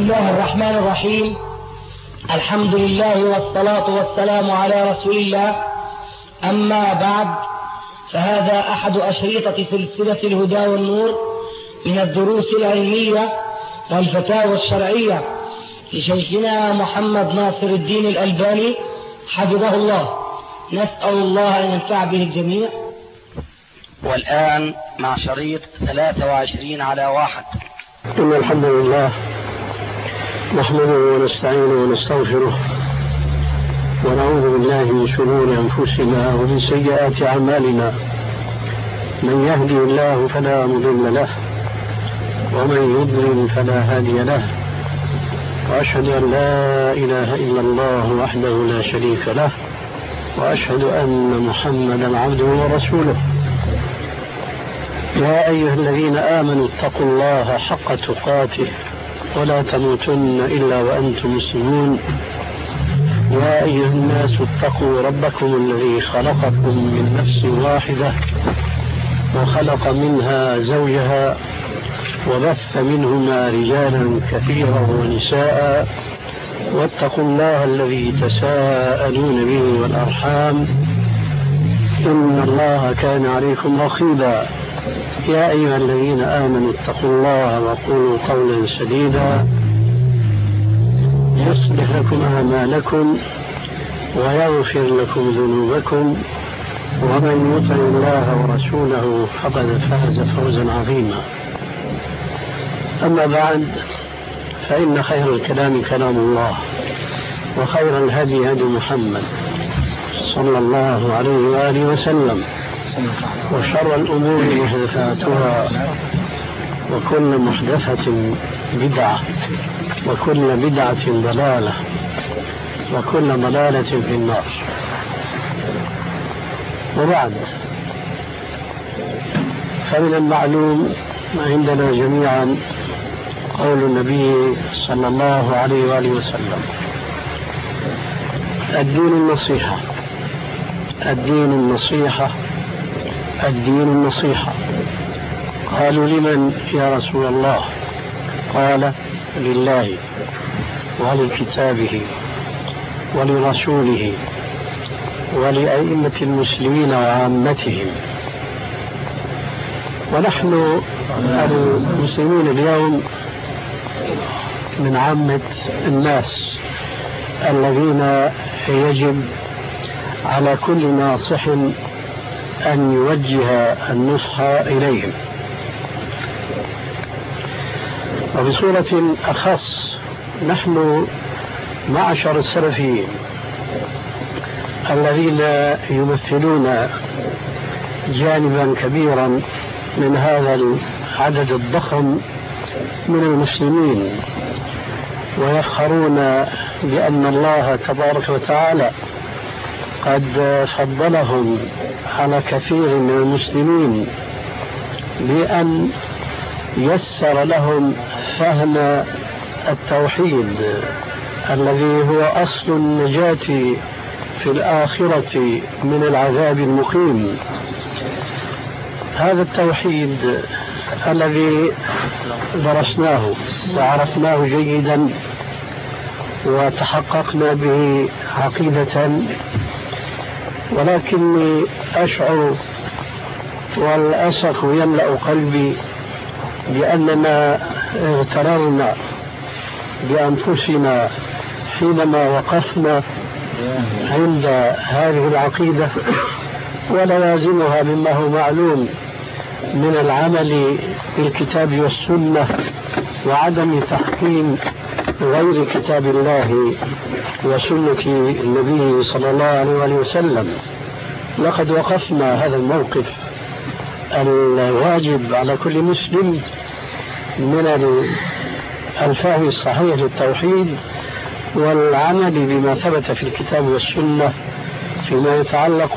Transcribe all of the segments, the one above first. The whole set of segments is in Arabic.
الله الرحمن الرحيم. الحمد لله والصلاة والسلام على رسول الله. أما بعد، فهذا أحد أشرطة سلسلة الهدى والنور من الدروس العلمية والفتاوى الشرعية لشيخنا محمد ناصر الدين الألباني حفظه الله. نسأل الله أن ينفع به الجميع. والآن مع شريط 23 على 1. إن الحمد لله نحمده ونستعينه ونستغفره ونعوذ بالله من شرور أنفسنا ومن سيئات أعمالنا. من يهدي الله فلا مضل له ومن يضلل فلا هادي له، وأشهد أن لا إله إلا الله وحده لا شريك له، وأشهد أن محمدا عبده ورسوله. يا أيها الذين آمنوا اتقوا الله حق تقاته ولا تموتن إلا وأنتم مسلمون. يا أيها الناس اتقوا ربكم الذي خلقكم من نفس واحدة وخلق منها زوجها وبث منهما رجالا كثيرا ونساء، واتقوا الله الذي تساءلون به والأرحام إن الله كان عليكم رقيبا. يا أيها الذين آمنوا اتقوا الله وقولوا قولا سديدا يصلح لكم أعمالكم ويغفر لكم ذنوبكم، ومن يطع الله ورسوله فقد فاز فوزا عظيما. أما بعد، فإن خير الكلام كلام الله، وخير الهدي هدي محمد صلى الله عليه وآله وسلم، وشر الأمور محدثاتها، وكل محدثة بدعة، وكل بدعة ضلالة، وكل ضلالة في النار. وبعد، فمن المعلوم عندنا جميعا قول النبي صلى الله عليه وآله وسلم: الدين النصيحة، الدين النصيحة، الدين النصيحة. قالوا: لمن يا رسول الله؟ قال: لله ولكتابه ولرسوله ولأئمة المسلمين وعامتهم. ونحن المسلمين اليوم من عامة الناس الذين يجب على كل ناصح أن يوجه النصح إليهم، وبصورة أخص نحن معشر السلفيين الذين يمثلون جانبا كبيرا من هذا العدد الضخم من المسلمين، ويفخرون بأن الله تبارك وتعالى قد فضلهم على كثير من المسلمين بأن يسر لهم فهم التوحيد الذي هو أصل النجاة في الآخرة من العذاب المقيم. هذا التوحيد الذي درسناه وعرفناه جيدا وتحققنا به عقيدة، ولكني أشعر والأسف يملأ قلبي بأننا اغتررنا بأنفسنا حينما وقفنا عند هذه العقيدة ولوازمها مما هو معلوم من العمل بالكتاب والسنة وعدم تحكيم غير كتاب الله وسنة النبي صلى الله عليه وسلم. لقد وقفنا هذا الموقف الواجب على كل مسلم من الفهم الصحيح للتوحيد والعمل بما ثبت في الكتاب والسنة فيما يتعلق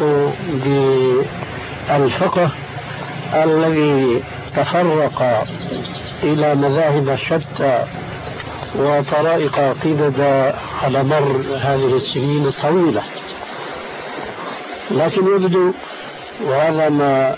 بالفقه الذي تفرق إلى مذاهب شتى وطرائق قيدة على مر هذه السنين الطويلة. لكن يبدو، وهذا ما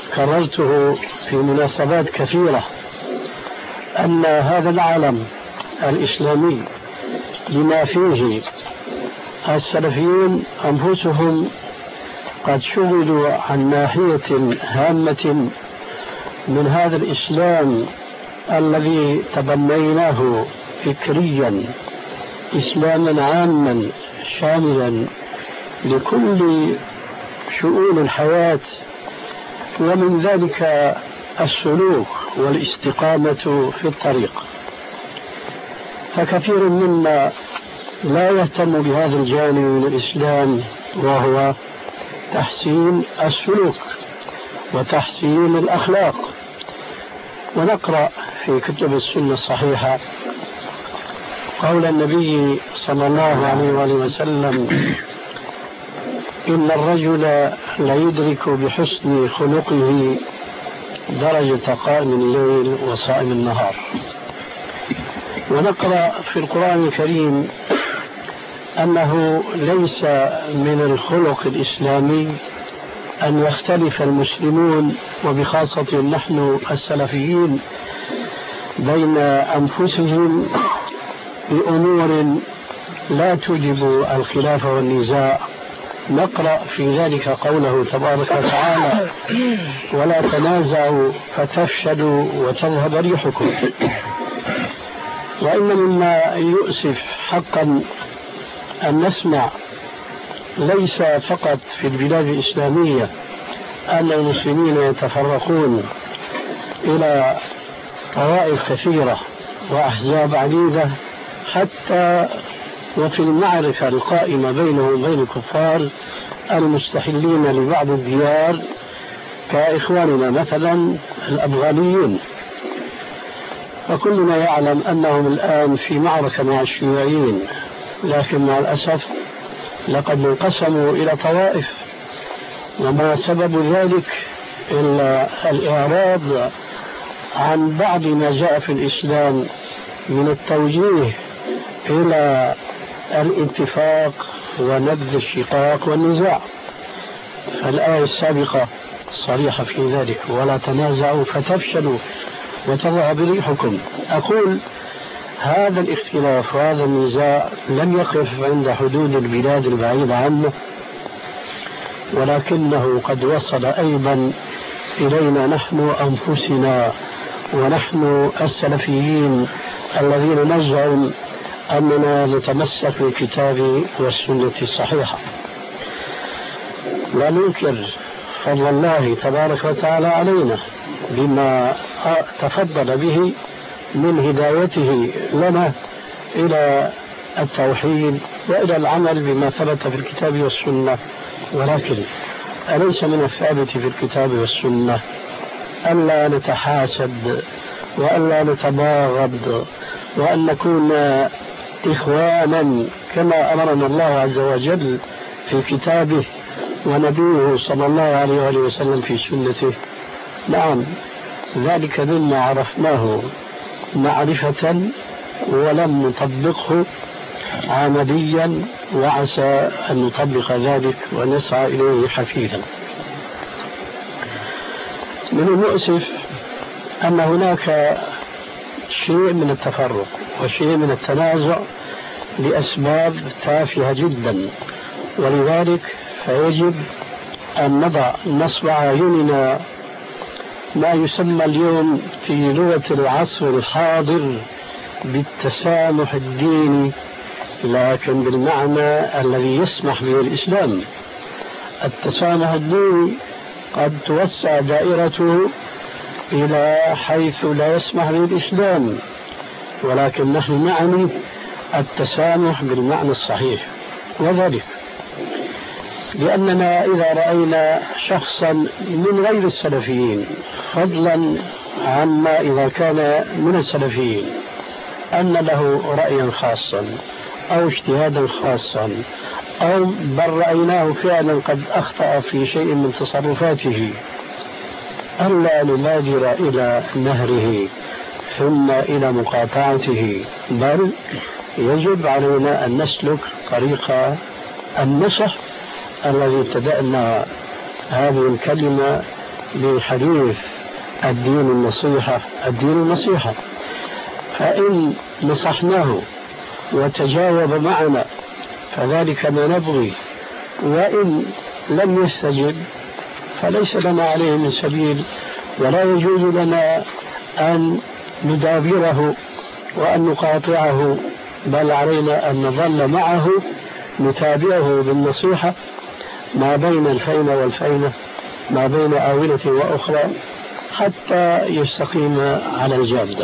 كررته في مناسبات كثيرة، أن هذا العالم الإسلامي لما فيه السلفيون أنفسهم قد شغلوا عن ناحية هامة من هذا الإسلام الذي تبنيناه فكريا، إسلاما عاما شاملا لكل شؤون الحياة، ومن ذلك السلوك والاستقامة في الطريق. فكثير منا لا يهتم بهذا الجانب من الإسلام، وهو تحسين السلوك وتحسين الأخلاق. ونقرأ في كتب السنة الصحيحة قول النبي صلى الله عليه وآله وسلم: إن الرجل ليدرك بحسن خلقه درجة قائم الليل وصائم النهار. ونقرأ في القرآن الكريم أنه ليس من الخلق الإسلامي أن يختلف المسلمون، وبخاصة نحن السلفيين، بين أنفسهم بأمور لا توجب الخلاف والنزاع. نقرأ في ذلك قوله تبارك وتعالى: ولا تنازعوا فتفشلوا وتذهب ريحكم. وإن مما يؤسف حقا أن نسمع ليس فقط في البلاد الإسلامية أن المسلمين يتفرقون إلى طوائف كثيرة وأحزاب عديدة، حتى وفي المعركة القائمة بينهم وبين الكفار المستحلين لبعض الديار كإخواننا مثلا الأفغانيين. وكلنا يعلم أنهم الآن في معركة مع الشيوعيين، لكن مع الأسف لقد انقسموا إلى طوائف، وما سبب ذلك إلا الإعراض عن بعض ما جاء في الإسلام من التوجيه إلى الاتفاق ونبذ الشقاق والنزاع. الآية السابقة صريحة في ذلك: ولا تنازعوا فتفشلوا وتذهب ريحكم. أقول هذا الاختلاف وهذا النزاع لم يقف عند حدود البلاد البعيدة عنه، ولكنه قد وصل أيضا إلينا نحن أنفسنا، ونحن السلفيين الذين نزعم أننا نتمسك بالكتاب والسنة الصحيحة. لا ننكر فضل الله تبارك وتعالى علينا بما تفضل به من هدايته لنا إلى التوحيد وإلى العمل بما ثبت في الكتاب والسنة، ولكن أليس من الثابت في الكتاب والسنة ألا نتحاسد وألا نتباغض وأن نكون إخوانا كما أمرنا الله عز وجل في كتابه ونبيه صلى الله عليه وآله وسلم في سنته؟ نعم، ذلك مما عرفناه معرفة ولم نطبقه عمليا، وعسى أن نطبق ذلك ونسعى إليه حثيثا. من المؤسف أن هناك شيء من التفرق وشيء من التنازع لأسباب تافهة جدا، ولذلك فيجب أن نضع نصب أعيننا ما يسمى اليوم في لغة العصر الحاضر بالتسامح الديني، لكن بالمعنى الذي يسمح به الإسلام. التسامح الديني قد توسع دائرته إلى حيث لا يسمح به الإسلام، ولكن نحن نعني التسامح بالمعنى الصحيح، وذلك لأننا إذا رأينا شخصا من غير السلفيين، فضلا عما إذا كان من السلفيين، أن له رأيا خاصا أو اجتهادا خاصا، أو بل رأيناه فعلا قد أخطأ في شيء من تصرفاته، ألا نبادر إلى نهره ثم إلى مقاطعته، بل يجب علينا أن نسلك طريق النصح الذي ابتدأنا هذه الكلمة بالحديث: الدين النصيحة، الدين النصيحة. فإن نصحناه وتجاوب معنا فذلك ما نبغي، وإن لم يستجب فليس لنا عليه من سبيل، ولا يجوز لنا أن ندابره وأن نقاطعه، بل علينا أن نظل معه نتابعه بالنصيحة ما بين الفينة والفينة، ما بين آونة وأخرى، حتى يستقيم على الجادة.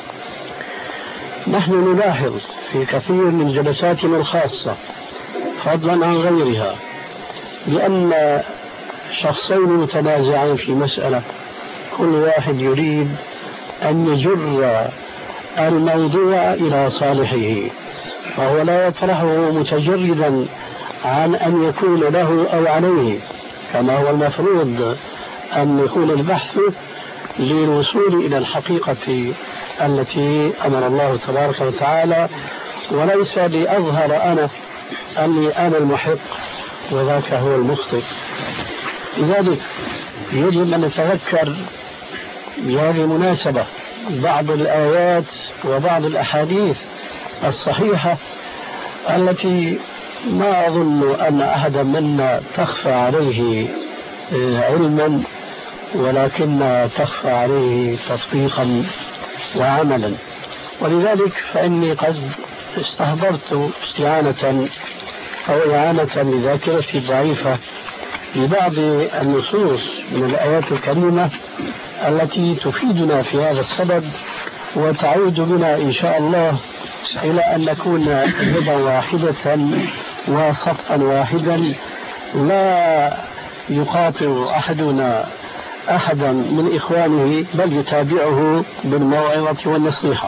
نحن نلاحظ في كثير من جلساتنا الخاصة فضلا عن غيرها لأن شخصين متنازعين في مسألة، كل واحد يريد أن يجر الموضوع إلى صالحه، فهو لا يطرحه متجردا عن أن يكون له أو عليه، كما هو المفروض أن يكون البحث للوصول إلى الحقيقة التي أمر الله تبارك وتعالى، وليس لأظهر أنا أني أنا المحق وذاك هو المخطئ. لذلك يجب أن نتذكر بهذه المناسبة بعض الآيات وبعض الأحاديث الصحيحة التي ما أظن أن أحدا منا تخفى عليه علما، ولكن تخفى عليه تطبيقا وعملا. ولذلك فإني قد استحضرت استعانة أو إعانة لذاكرتي الضعيفة لبعض النصوص من الآيات الكريمة التي تفيدنا في هذا الصدد، وتعود بنا إن شاء الله إلى أن نكون يدا واحدة وصفا واحدا، لا يقاطع أحدنا أحدا من إخوانه بل يتابعه بالموعظة والنصيحة.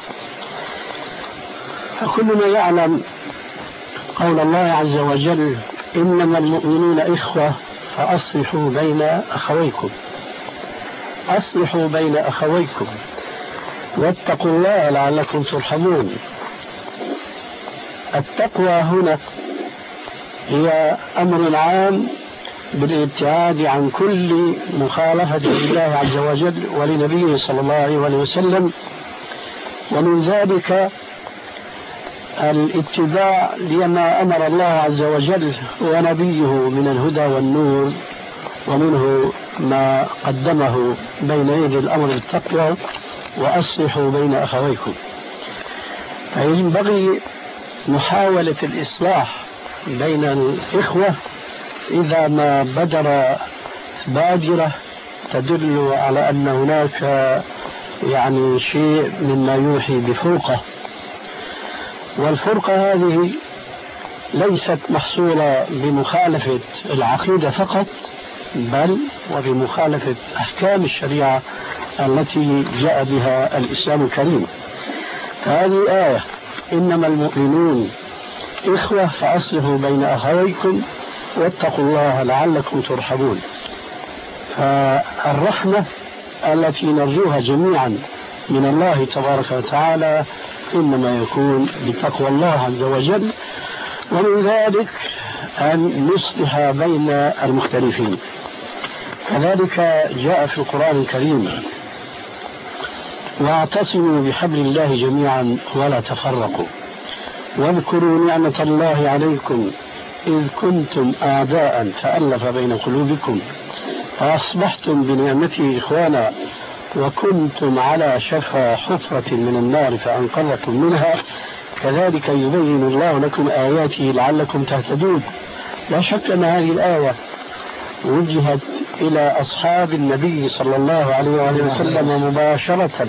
فكلنا يعلم قول الله عز وجل: إنما المؤمنون إخوة فأصلحوا بين أخويكم، أصلحوا بين أخويكم واتقوا الله لعلكم ترحمون. التقوى هنا هي أمر عام بالابتعاد عن كل مخالفة لله عز وجل ولنبيه صلى الله عليه وسلم، ومن ذلك الاتباع لما أمر الله عز وجل ونبيه من الهدى والنور، ومنه ما قدمه بين يدي الأمر بالتقوى وأصلحوا بين أخويكم. فينبغي محاولة الإصلاح بين الإخوة إذا ما بدر بادرة تدل على أن هناك يعني شيء مما يوحي بفرقة، والفرقة هذه ليست محصولة بمخالفة العقيدة فقط، بل وبمخالفة أحكام الشريعة التي جاء بها الإسلام الكريم. هذه آية: إنما المؤمنون إخوة فأصلحوا بين أخويكم واتقوا الله لعلكم ترحمون. فالرحمة التي نرجوها جميعا من الله تبارك وتعالى إنما يكون بتقوى الله عز وجل، ومن ذلك أن نصلح بين المختلفين. كذلك جاء في القرآن الكريم: واعتصموا بحبل الله جميعا ولا تفرقوا واذكروا نعمة الله عليكم إذ كنتم أعداء فألف بين قلوبكم فأصبحتم بنعمته إخوانا وكنتم على شفا حفرة من النار فأنقذكم منها كذلك يبين الله لكم آياته لعلكم تهتدون. لا شك أن هذه الآية وجهت إلى أصحاب النبي صلى الله عليه وسلم مباشرة،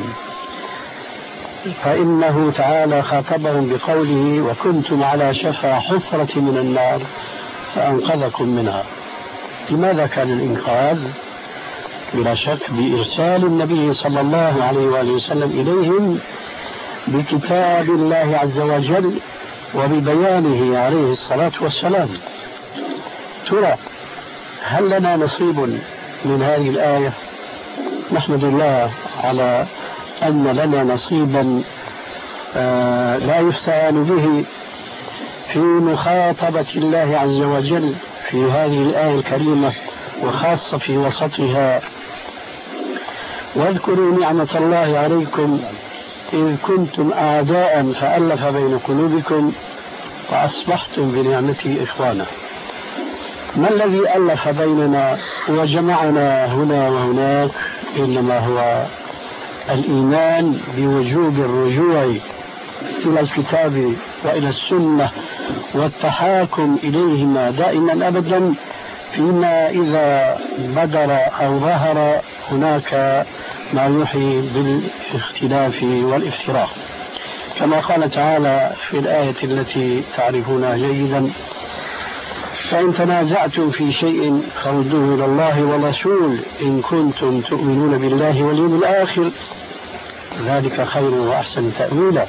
فإنه تعالى خاطبهم بقوله: وكنتم على شفا حفرة من النار فأنقذكم منها. لماذا كان الإنقاذ؟ بلا شك بإرسال النبي صلى الله عليه وسلم إليهم بكتاب الله عز وجل وببيانه عليه الصلاة والسلام. ترى هل لنا نصيب من هذه الآية؟ نحمد الله على أن لنا نصيبا لا يستعان به في مخاطبة الله عز وجل في هذه الآية الكريمة، وخاصة في وسطها: واذكروا نعمة الله عليكم إذ كنتم أعداء فألف بين قلوبكم فأصبحتم بنعمته إخوانا. ما الذي ألف بيننا وجمعنا هنا وهناك؟ إنما هو الإيمان بوجوب الرجوع إلى الكتاب وإلى السنة والتحاكم إليهما دائما أبدا فيما إذا بدر أو ظهر هناك ما يوحي بالاختلاف والافتراق، كما قال تعالى في الآية التي تعرفونها جيدا: فإن تنازعتم في شيء فردوه إلى الله والرسول إن كنتم تؤمنون بالله واليوم الآخر ذلك خير وأحسن تأويلا.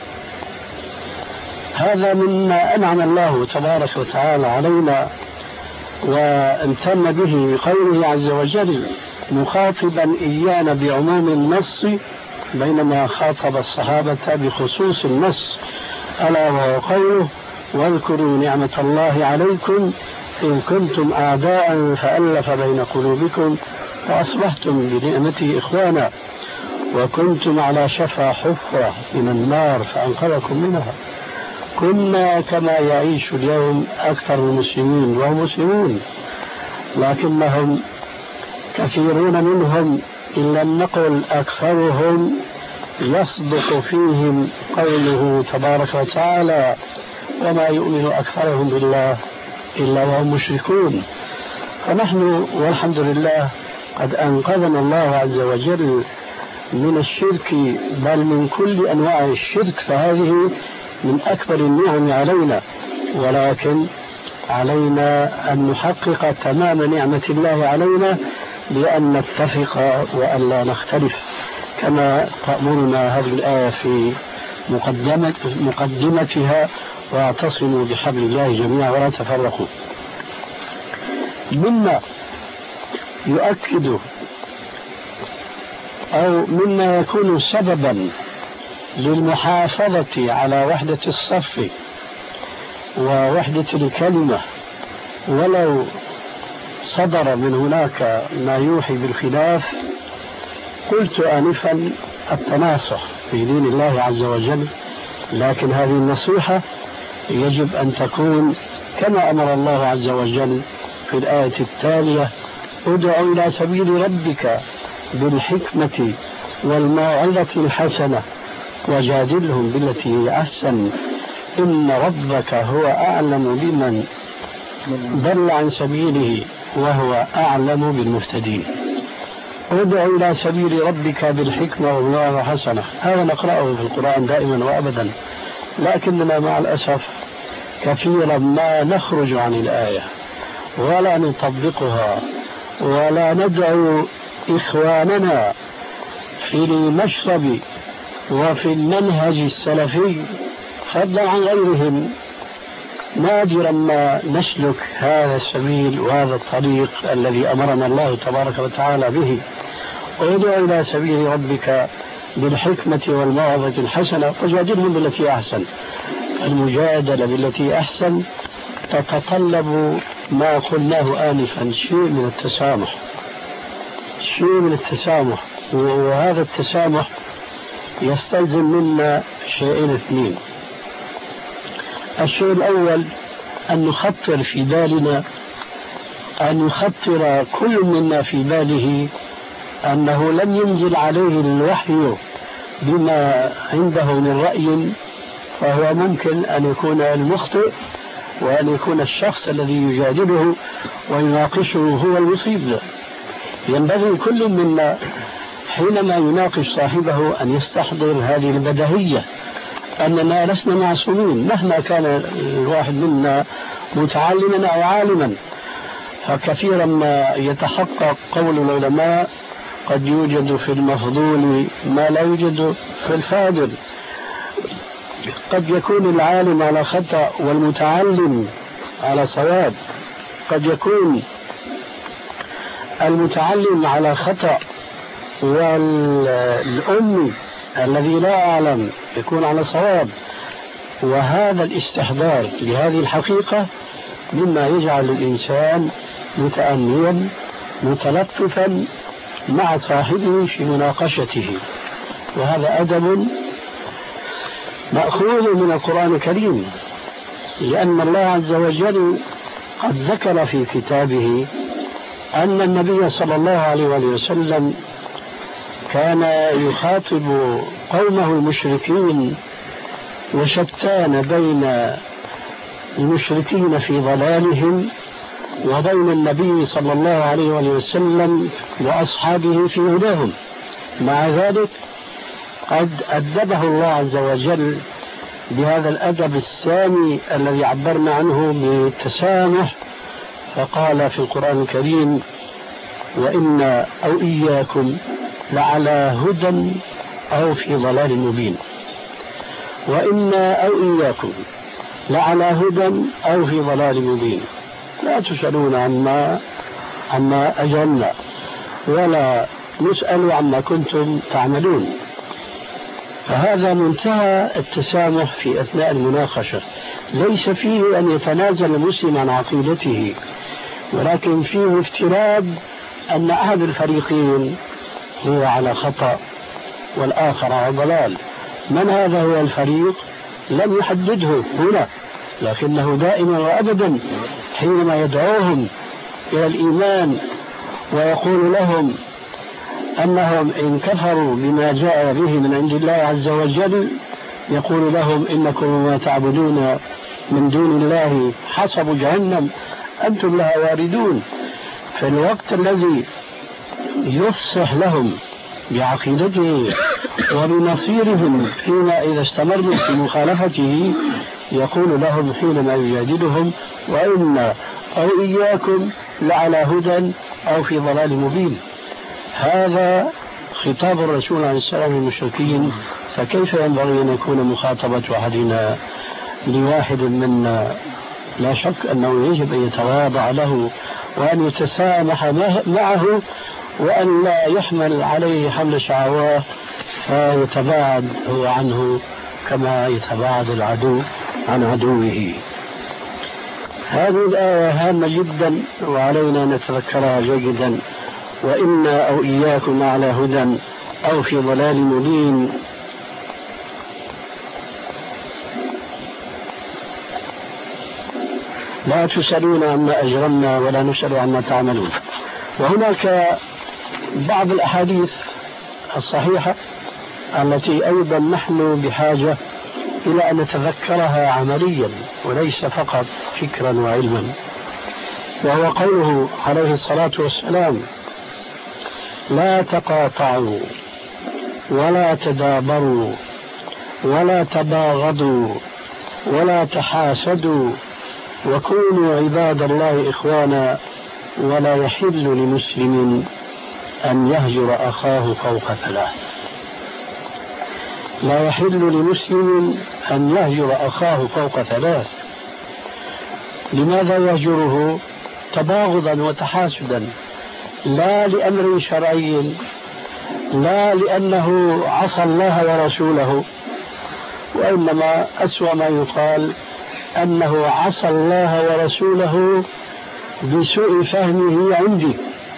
هذا مما أنعم الله تبارك وتعالى علينا وامتن به بقوله عز وجل مخاطبا إيانا بعموم النص بينما خاطب الصحابة بخصوص النص، ألا وهو قوله: واذكروا نعمة الله عليكم إن كنتم أعداء فألف بين قلوبكم فأصبحتم بنعمته إخوانا وكنتم على شفا حفرة من النار فأنقذكم منها. كنا كما يعيش اليوم أكثر المسلمين وهم مسلمون، لكنهم كثيرون منهم إن لم نقل أكثرهم يصدق فيهم قوله تبارك وتعالى: وما يؤمن أكثرهم بالله إلا وهم مشركون. فنحن والحمد لله قد أنقذنا الله عز وجل من الشرك، بل من كل أنواع الشرك، فهذه من أكبر النعم علينا، ولكن علينا أن نحقق تمام نعمة الله علينا بأن نتفق وأن لا نختلف، كما تأمرنا هذه الآية في مقدمتها: واعتصموا بحبل الله جميعا ولا تفرقوا. مما يؤكد أو مما يكون سببا للمحافظة على وحدة الصف ووحدة الكلمة ولو صدر من هناك ما يوحي بالخلاف، قلت آنفا التناصح في دين الله عز وجل، لكن هذه النصيحة يجب أن تكون كما أمر الله عز وجل في الآية التالية: ادع إلى سبيل ربك بالحكمة والموعظة الحسنة وجادلهم بالتي هي أحسن إن ربك هو أعلم بمن ضل عن سبيله وهو أعلم بالمهتدين. ادع إلى سبيل ربك بالحكمة والموعظة الحسنة، هذا نقرأه في القرآن دائما وأبدا، لكننا مع الأسف كثيرا ما نخرج عن الآية ولا نطبقها ولا ندعو إخواننا في المشرب وفي المنهج السلفي فضلا عن غيرهم. نادرا ما نسلك هذا السبيل وهذا الطريق الذي أمرنا الله تبارك وتعالى به: ادع إلى سبيل ربك بالحكمة والموعظة الحسنة وجادلهم بالتي أحسن. المجادلة بالتي أحسن تتطلب ما قلناه آنفا، شيء من التسامح، وهذا التسامح يستلزم منا شيئين اثنين. الشيء الأول أن نخطر في بالنا، أن يخطر كل منا في باله أنه لم ينزل عليه الوحي بما عنده من رأي، فهو ممكن أن يكون المخطئ وأن يكون الشخص الذي يجادله ويناقشه هو المصيب. ينبغي كل منا حينما يناقش صاحبه أن يستحضر هذه البديهية أننا لسنا معصومين مهما كان الواحد منا متعلما أو عالما. فكثيرا ما يتحقق قول العلماء: قد يوجد في المفضول ما لا يوجد في الفاضل. قد يكون العالم على خطأ والمتعلم على صواب، قد يكون المتعلم على خطأ والأمي الذي لا أعلم يكون على صواب. وهذا الاستحضار لهذه الحقيقة مما يجعل الإنسان متأنيا متلطفا مع صاحبه في مناقشته، وهذا أدب مأخوذ من القرآن الكريم، لأن الله عز وجل قد ذكر في كتابه أن النبي صلى الله عليه وسلم كان يخاطب قومه المشركين، وشتان بين المشركين في ضلالهم وبين النبي صلى الله عليه وسلم وأصحابه في هداهم. مع ذلك قد أدبه الله عز وجل بهذا الأدب السامي الذي عبرنا عنه بالتسامح، فقال في القرآن الكريم: وإنا أو إياكم لعلى هدى أو في ضلال مبين. وإنا أو إياكم لعلى هدى أو في ضلال مبين، لا تسألون عما أجرنا ولا نسأل عما كنتم تعملون. فهذا منتهى التسامح في أثناء المناقشة، ليس فيه أن يتنازل المسلم عن عقيدته، ولكن فيه افتراض أن أحد الفريقين هو على خطأ والآخر على ضلال. من هذا هو الفريق؟ لم يحدده هنا، لكنه دائما وأبدا حينما يدعوهم إلى الإيمان ويقول لهم أنهم إن كفروا بما جاء به من عند الله عز وجل، يقول لهم: إنكم ما تعبدون من دون الله حصب جهنم أنتم لها واردون. في الوقت الذي يفصح لهم بعقيدته وبمصيرهم فيما إذا استمروا في مخالفته، يقول لهم حينما يجادلهم: وإنا أو إياكم لعلى هدى أو في ضلال مبين. هذا خطاب الرسول عليه السلام للمشركين، فكيف ينبغي أن يكون مخاطبة أحدنا لواحد منا؟ لا شك أنه يجب أن يتواضع له وأن يتسامح معه، وأن لا يحمل عليه حمل شعواه فيتباعد هو عنه كما يتباعد العدو عن عدوه. هذه الآية هامة جدا وعلينا نتذكرها جيدا: وإنا أو إياكم على هدى أو في ضلال مبين. لا تسألون عما أجرمنا ولا نسأل عما تعملون. وهناك بعض الأحاديث الصحيحة التي أيضا نحن بحاجة إلى أن نتذكرها عمليا وليس فقط فكرا وعلما، وهو قوله عليه الصلاة والسلام: لا تقاطعوا ولا تدابروا ولا تباغضوا ولا تحاسدوا وكونوا عباد الله إخوانا ولا يحل لمسلم أن يهجر أخاه فوق ثلاث. لا يحل لمسلم أن يهجر أخاه فوق ثلاث. لماذا يهجره؟ تباغضا وتحاسدا، لا لأمر شرعي، لا لأنه عصى الله ورسوله، وإنما أسوأ ما يقال أنه عصى الله ورسوله بسوء فهمه عندي،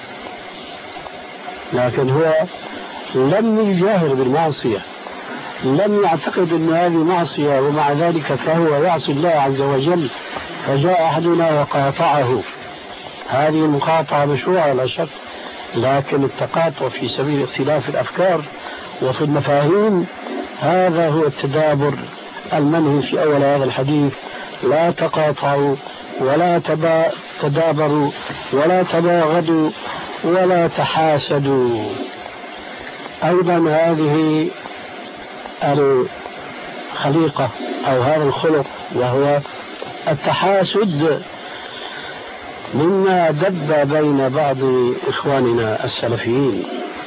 لكن هو لم يجاهر بالمعصية، لم يعتقد أن هذه معصية، ومع ذلك فهو يعصي الله عز وجل، فجاء أحدنا وقاطعه. هذه المقاطعة مشروعة لا شك، لكن التقاطع في سبيل اختلاف الأفكار وفي المفاهيم هذا هو التدابر المنهي في أول هذا الحديث: لا تقاطعوا ولا تدابروا ولا تباغضوا ولا تحاسدوا. أيضا هذه الخليقة أو هذا الخلق وهو التحاسد مما دب بين بعض إخواننا السلفيين.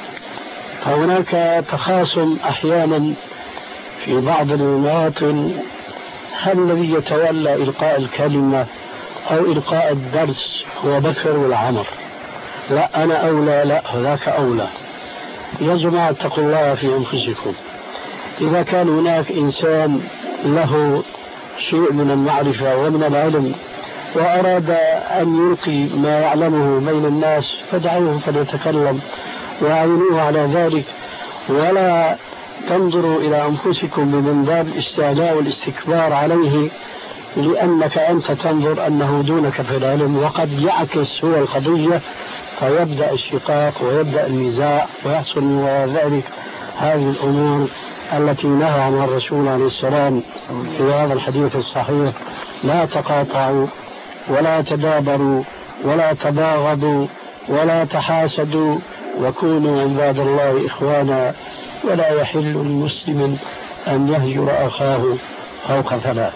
فهناك تخاصم أحيانا في بعض المواطن: هل الذي يتولى إلقاء الكلمة أو إلقاء الدرس هو بكر ولا عمر؟ لا أنا أولى، لا هذاك أولى. يا جماعة اتقوا الله في أنفسكم. إذا كان هناك إنسان له شيء من المعرفة ومن العلم وأراد أن يلقي ما يعلمه بين الناس فدعوه فليتكلم وأعينوه على ذلك، ولا تنظروا إلى أنفسكم من باب الاستعلاء والاستكبار عليه لأنك أنت تنظر أنه دونك في العلم، وقد يعكس هو القضية فيبدأ الشقاق ويبدأ النزاع ويحصل من وراء ذلك هذه الأمور التي نهى عنها الرسول عليه السلام في هذا الحديث الصحيح: لا تقاطعوا ولا تدابروا ولا تباغضوا ولا تحاسدوا وكونوا عباد الله إخوانا، ولا يحل للمسلم أن يهجر أخاه فوق ثلاث.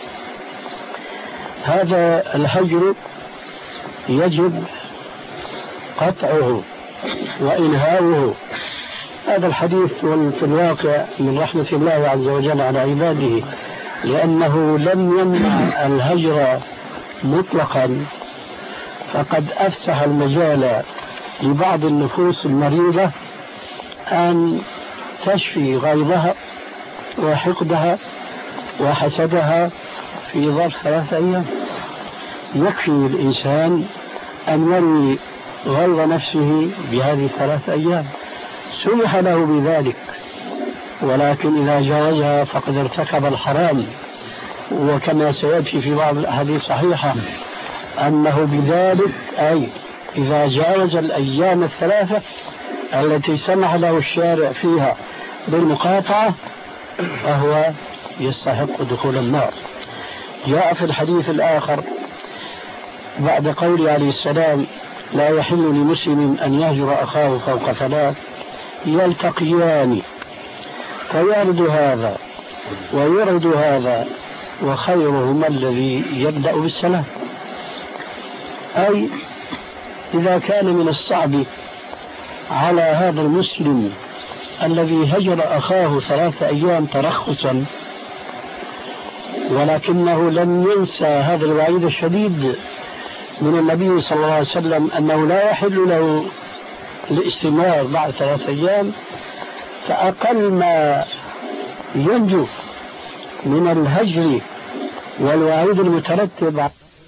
هذا الهجر يجب قطعه وإنهاؤه. هذا الحديث في الواقع من رحمة الله عز وجل على عباده، لأنه لم يمنع الهجر مطلقا، فقد أفسح المجال لبعض النفوس المريضة أن تشفي غيظها وحقدها وحسدها في ظرف 3 أيام. يكفي الإنسان أن يروي غيظ نفسه بهذه 3 أيام، سمح له بذلك، ولكن إذا جاوزها فقد ارتكب الحرام. وكما سيأتي في بعض الأحاديث الصحيحة أنه بذلك أي إذا جاوز الأيام 3 التي سمح له الشارع فيها بالمقاطعة فهو يستحق دخول النار. جاء في الحديث الآخر بعد قوله عليه السلام: لا يحل لمسلم أن يهجر أخاه فوق 3 يلتقيان فيرد هذا ويرد هذا وخيرهما الذي يبدأ بالسلام. أي إذا كان من الصعب على هذا المسلم الذي هجر أخاه 3 أيام ترخصا، ولكنه لم ينسى هذا الوعيد الشديد من النبي صلى الله عليه وسلم أنه لا يحل له الاستمرار بعد 3 أيام، فأقل ما ينجو من الهجر والوعيد المترتب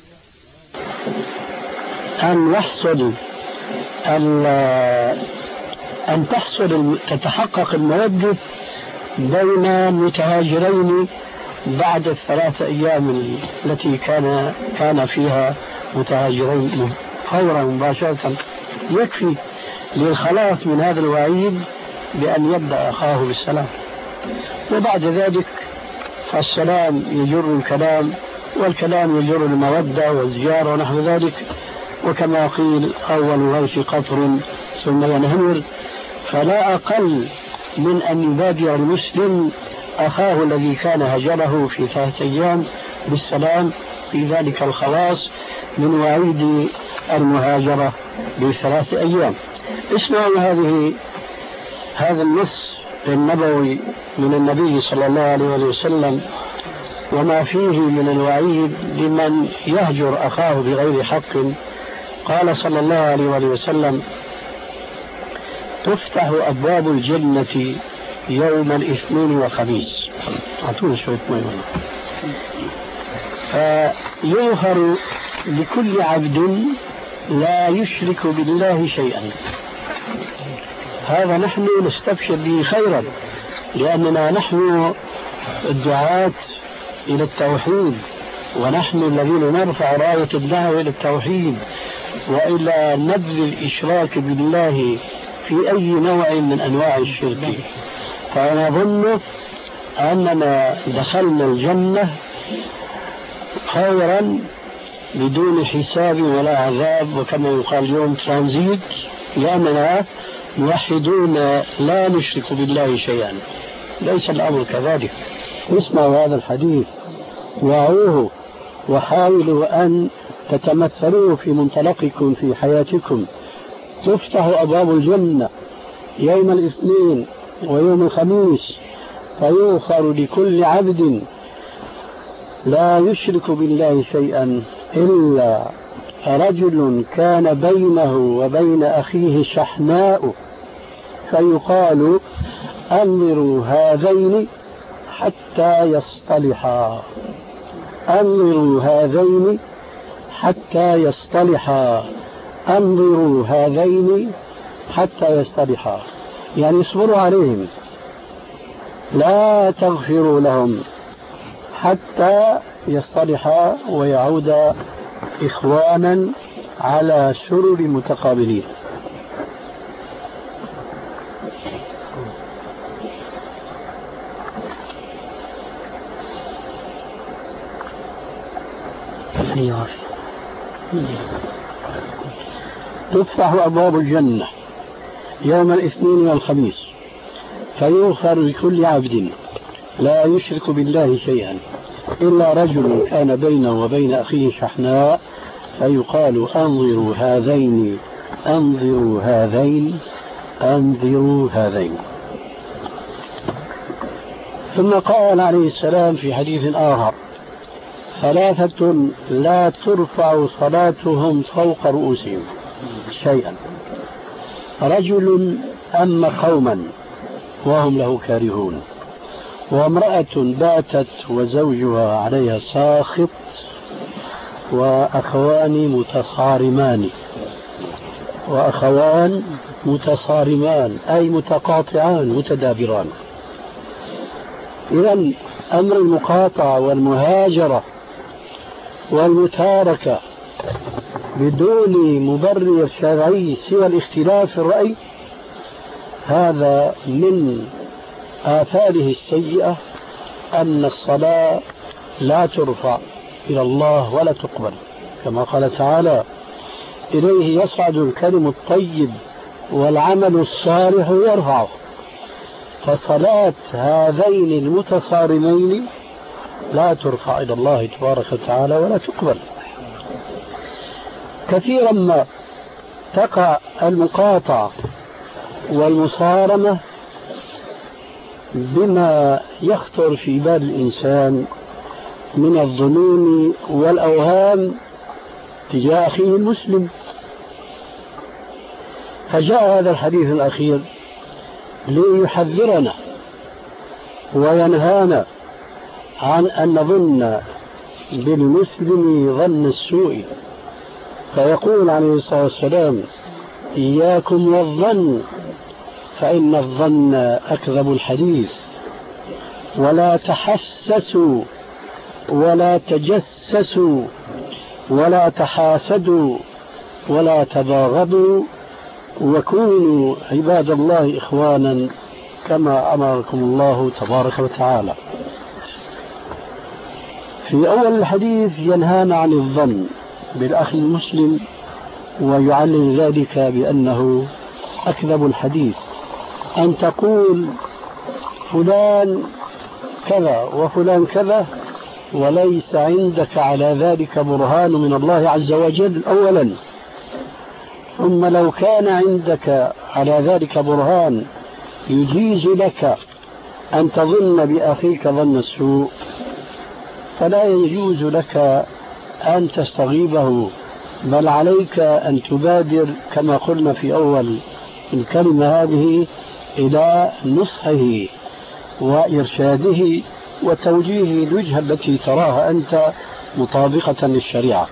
أن تتحقق المودة بين متهاجرين بعد 3 أيام التي كان فيها متهاجرين فورا مباشرة. يكفي للخلاص من هذا الوعيد بأن يبدأ أخاه بالسلام، وبعد ذلك فالسلام يجر الكلام، والكلام يجر المودة والزيارة ونحو ذلك. وكما قيل: أول غيث قطر ثم ينهمر. فلا أقل من أن يبادر المسلم أخاه الذي كان هجره في 3 أيام بالسلام، في ذلك الخلاص من وعيد المهاجرة ب3 أيام. اسمعوا هذا النص النبوي من النبي صلى الله عليه وسلم وما فيه من الوعيد لمن يهجر أخاه بغير حق. قال صلى الله عليه وسلم: تفتح أبواب الجنة يوم الاثنين والخميس. أعطونا شوية مية. فيغفر لكل عبد لا يشرك بالله شيئا. هذا نحن نستبشر به خيرا، لأننا نحن الدعاة إلى التوحيد، ونحن الذين نرفع راية الدعوة إلى التوحيد وإلى نبذ الإشراك بالله في أي نوع من أنواع الشرك. فنظن أننا دخلنا الجنة خيرا بدون حساب ولا عذاب، وكما يقال اليوم ترانزيت، لأننا موحدون لا نشرك بالله شيئا. ليس الأمر كذلك. اسمعوا هذا الحديث، وعوه، وحاولوا أن تتمثلوه في منطلقكم في حياتكم. تفتح أبواب الجنة يوم الاثنين ويوم الخميس، فيغفر لكل عبد لا يشرك بالله شيئا إلا رجل كان بينه وبين أخيه شحناء، فيقال: أنظروا هذين حتى يصطلحا، أنظروا هذين حتى يصطلحا، أنظروا هذين حتى يصطلحا. يعني اصبروا عليهم لا تغفروا لهم حتى يصطلحا ويعودا إخوانا على سرر متقابلين. تفتح أبواب الجنة يوم الاثنين والخميس فيغفر لكل عبد لا يشرك بالله شيئا إلا رجل كان بينه وبين أخيه شحناء فيقال أنظروا هذين أنظروا هذين أنظروا هذين. ثم قال عليه السلام في حديث آخر: ثلاثة لا ترفع صلاتهم فوق رؤوسهم شيئا: رجل أم قوما وهم له كارهون، وامرأة باتت وزوجها عليها ساخط، وأخوان متصارمان أي متقاطعان متدابران. إذن أمر المقاطعة والمهاجرة والمتاركة بدون مبرر شرعي سوى الاختلاف في الرأي، هذا من آثاره السيئة أن الصلاة لا ترفع إلى الله ولا تقبل، كما قال تعالى: إليه يصعد الكلم الطيب والعمل الصالح يرفعه. فصلاة هذين المتصارمين لا ترفع إلى الله تبارك وتعالى ولا تقبل. كثيرا ما تقع المقاطعة والمصارمة بما يخطر في بال الإنسان من الظنون والأوهام تجاه أخيه المسلم. فجاء هذا الحديث الأخير ليحذرنا وينهانا عن أن نظن بالمسلم ظن السوء، فيقول عليه الصلاة والسلام: إياكم والظن فإن الظن أكذب الحديث، ولا تحسسوا ولا تجسسوا ولا تحاسدوا ولا تباغضوا، وكونوا عباد الله إخوانا كما أمركم الله تبارك وتعالى. في أول الحديث ينهانا عن الظن بالأخ المسلم ويعلل ذلك بأنه أكذب الحديث، أن تقول فلان كذا وفلان كذا وليس عندك على ذلك برهان من الله عز وجل أولا، ثم لو كان عندك على ذلك برهان يجيز لك أن تظن بأخيك ظن السوء، فلا يجوز لك أن تستغيبه، بل عليك أن تبادر كما قلنا في أول الكلمة هذه إلى نصحه وإرشاده وتوجيه الوجهة التي تراها أنت مطابقة للشريعة.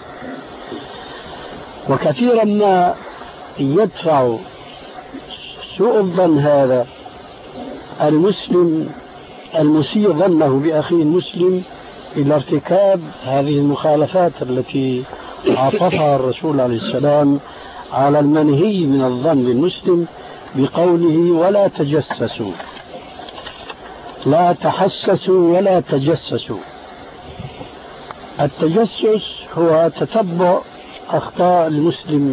وكثيرا ما يدفع سوء الظن هذا المسلم المسيء ظنه بأخيه المسلم إلى ارتكاب هذه المخالفات التي عطفها الرسول عليه السلام على المنهي من الظن بالمسلم بقوله: ولا تجسسوا، لا تحسسوا ولا تجسسوا. التجسس هو تتبع أخطاء المسلم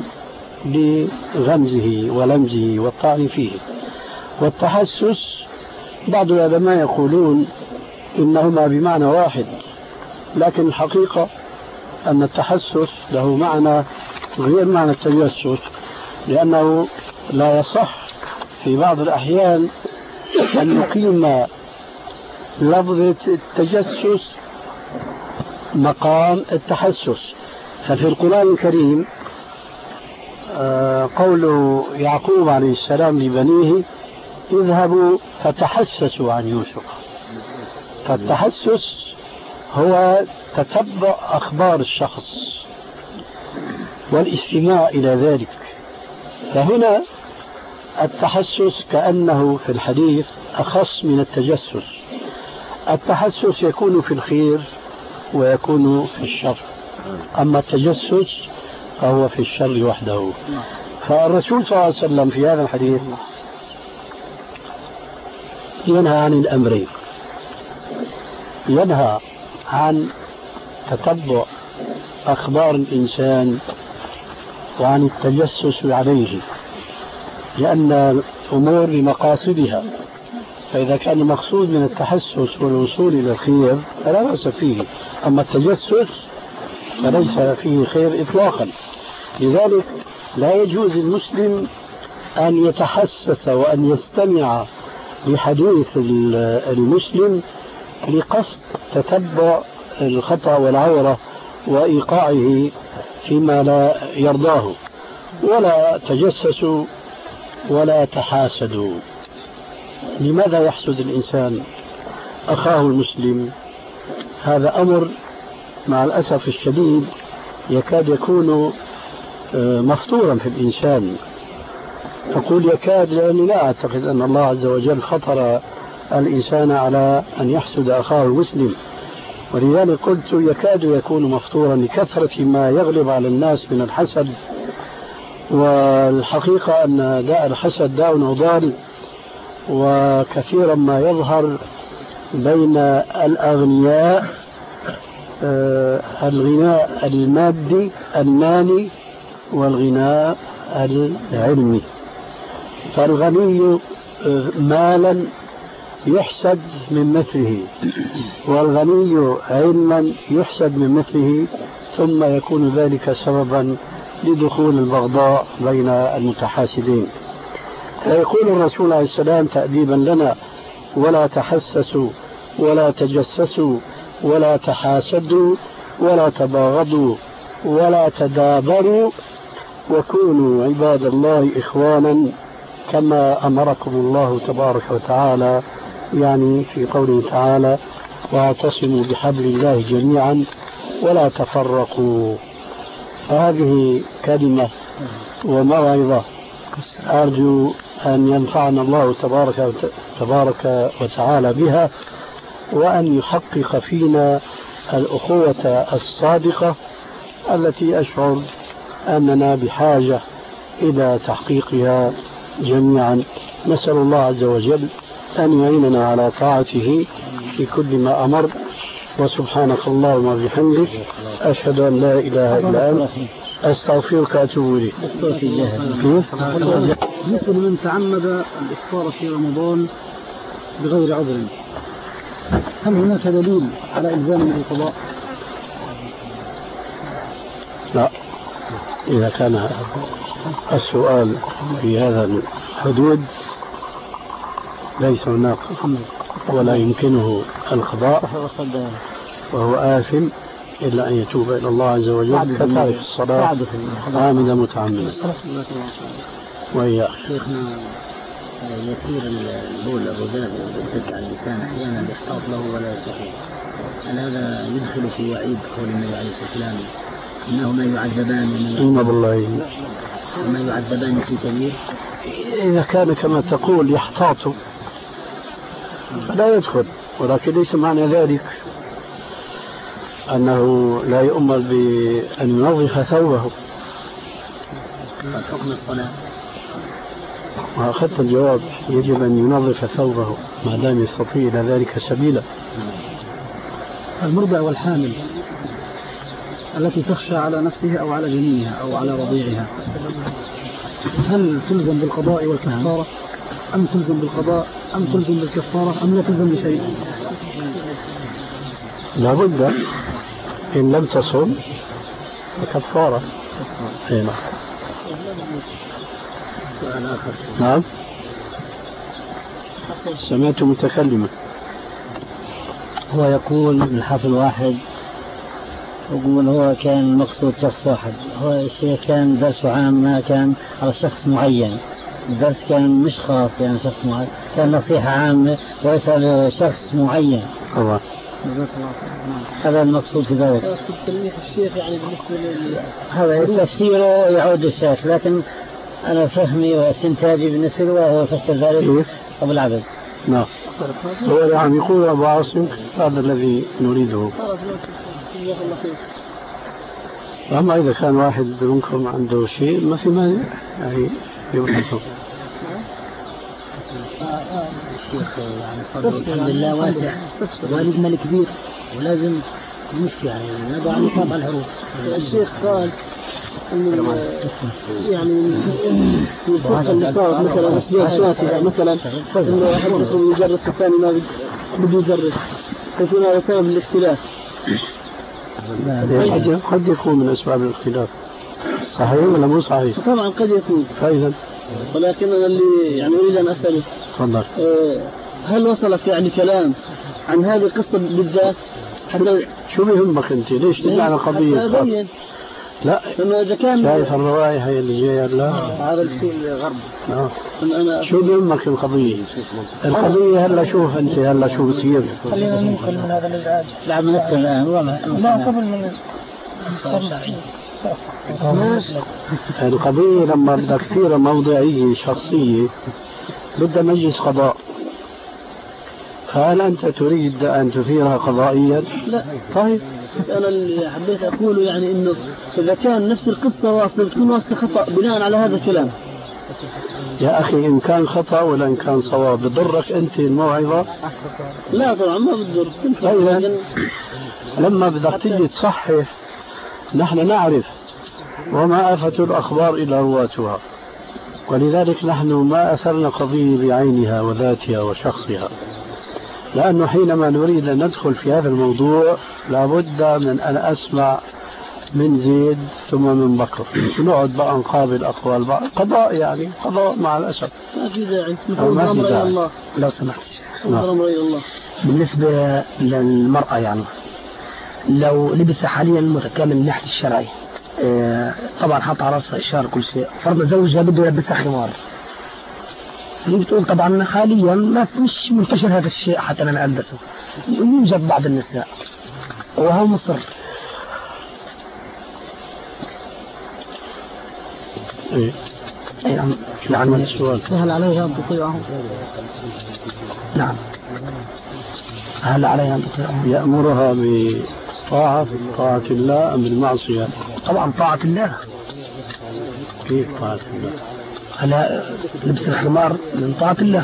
لغمزه ولمزه والطعن فيه، والتحسس بعض العلماء يقولون إنهما بمعنى واحد، لكن الحقيقة أن التحسس له معنى غير معنى التجسس، لأنه لا يصح في بعض الأحيان أن نقيم لفظة التجسس مقام التحسس. ففي القرآن الكريم قول يعقوب عليه السلام لبنيه: اذهبوا فتحسسوا عن يوسف. فالتحسس هو تتبع أخبار الشخص والاستماع إلى ذلك. فهنا التحسس كأنه في الحديث أخص من التجسس، التحسس يكون في الخير ويكون في الشر، أما التجسس فهو في الشر وحده. فالرسول صلى الله عليه وسلم في هذا الحديث ينهى عن الأمرين، ينهى عن تتبع أخبار الإنسان وعن التجسس عليه، لأن الأمور بمقاصدها، فإذا كان المقصود من التحسس والوصول إلى الخير فلا بأس فيه، أما التجسس فليس فيه خير إطلاقا. لذلك لا يجوز المسلم أن يتحسس وأن يستمع لحديث المسلم لقصد تتبع الخطأ والعورة وإيقاعه فيما لا يرضاه. ولا تجسسوا ولا تحاسدوا. لماذا يحسد الإنسان أخاه المسلم؟ هذا أمر مع الأسف الشديد يكاد يكون مفطورا في الإنسان. أقول يكاد لأني لا أعتقد أن الله عز وجل خطر الإنسان على أن يحسد أخاه المسلم، ولذلك قلت يكاد يكون مفطورا لكثرة ما يغلب على الناس من الحسد. والحقيقة أن داء الحسد داء عضال، وكثيرا ما يظهر بين الأغنياء الغناء المادي المالي والغناء العلمي. فالغني مالا يحسد من مثله، والغني علما يحسد من مثله، ثم يكون ذلك سببا لدخول البغضاء بين المتحاسدين. فيقول الرسول عليه السلام تأديبا لنا: ولا تحسسوا ولا تجسسوا ولا تحاسدوا ولا تباغضوا ولا تدابروا وكونوا عباد الله إخوانا كما أمركم الله تبارك وتعالى، يعني في قوله تعالى: واعتصموا بحبل الله جميعا ولا تفرقوا. هذه كلمة وموعظة أرجو أن ينفعنا الله تبارك وتعالى بها، وأن يحقق فينا الأخوة الصادقة التي أشعر أننا بحاجة إلى تحقيقها جميعا. نسأل الله عز وجل أن يعيننا على طاعته في كل ما أمر. وسبحانك اللهم وبحمدك أشهد أن لا إله إلا أنت أستغفرك وأتوب إليك. مثل من تعمد الإفطار في رمضان بغير عذر، هل هناك دليل على إلزامه بالقضاء؟ لا، إذا كان السؤال في هذا الحدود ليس هناك ولا يمكنه القضاء، وهو آثم إلا أن يتوب إلى الله عز وجل كتارك الصلاة عامدا متعمدا. وإياك شيخنا، يسير البول الرذاذ والتسع اللسان أحيانا يحتاط له ولا يستطيع، هل هذا يدخل في وعيد قول النبي عليه الصلاة والسلام إنهما يعذبان وما يعذبان في كبير؟ إذا كان كما تقول يحتاط فلا يدخل، ولكن ليس معنى ذلك أنه لا يؤمر بأن ينظف ثوبه. حكم الصلاة وأخذت الجواب، يجب أن ينظف ثوبه ما دام يستطيع إلى ذلك سبيلا. المرضع والحامل التي تخشى على نفسها أو على جنينها أو على رضيعها، هل تلزم بالقضاء والكفارة أم تلزم بالقضاء أم تلزم بالكفارة أم لا تلزم بشيء؟ لابد إن لم تصم فكفارة. نعم. نعم، سمعت متكلما هو يقول الحفل واحد، يقول هو كان المقصود شخص واحد، هو الشيخ كان درسه عام ما كان على شخص معين، الدرس كان مش خاص يعني شخص معين، كان نصيحة عامة وليس لشخص معين. الله. هذا المقصود في ذلك. تلميح الشيخ يعني بالنسبة هذا تفسيره يعود الشيخ، لكن أنا فهمي واستنتاجي بالنسبة له وهو فسر ذلك قبل العبد. نعم. هو يعني يقول أبو عاصم هذا الذي نريده. أما إذا كان واحد منكم عنده شيء ما في مانع يعني يبحثه. الشيخ يعني فضل الحمد لله واسع، والدنا الكبير ولازم مش يعني نضع نقاط على الحروف. الشيخ قال يعني في فرصة النقاط مثلا أسبوع أصواتها مثلا إنه أحد يخرج يجرس الثاني ما بده يجرس، فيكون هذا سبب الاختلاف. قد يكون من أسباب الاختلاف. صحيح ولا مو صحيح؟ طبعا قد يكون. فإذا ولكن أنا اللي يعني أريد أن أسأله تفضل. هل وصلك يعني كلام عن هذه القصة بالذات؟ شو بيهمك أنت؟ ليش تجعل قضية؟ لا إذا كان شايف الروائح هي اللي جاية لا هذا الشيء الغرب. شو بيهمك القضية؟ القضية هلا شوف أنت هلا شو بصير. خلينا ننقل من هذا الإزعاج. لا من الآن لا قبل من القضية لما بدها كثير موضوعية شخصية بدها مجلس قضاء. فهل أنت تريد أن تثيرها قضائيا؟ لا. طيب أنا اللي حبيت أقوله يعني إنه إذا كان نفس القصة واصلة بتكون واصلة خطأ بناء على هذا الكلام. يا أخي إن كان خطأ ولا إن كان صواب بضرك أنت الموعظة؟ لا طبعا ما بتضر. طيب لما بدك تيجي تصحح نحن نعرف وما آفة الأخبار إلا رواتها، ولذلك نحن ما أثرنا قضية بعينها وذاتها وشخصها، لأنه حينما نريد أن ندخل في هذا الموضوع لابد من أن أسمع من زيد ثم من بكر، نقعد بقى نقابل أقوال بعض. قضاء يعني قضاء مع الأسف. ما في داعي. ما في داعي. الله لو سمحت. الله. بالنسبة للمرأة يعني لو لبس حاليا متكامل من ناحية الشرعي، طبعا حط على راسها إشارة كل شيء، فرض زوجها بده يلبسها خمار، هي بتقول طبعا حاليا ما مش منتشر هذا الشيء حتى أنا ألبسه، يوجد بعض النساء وهو مصر. إيه نعم السؤال. هل عليها أن تطيعهم؟ نعم هل عليها أن تطيعهم؟ يأمرها بطاعة الله أم بالمعصية؟ طبعا طاعة الله. كيف طاعة الله؟ هلا لبس الخمار من طاعة الله.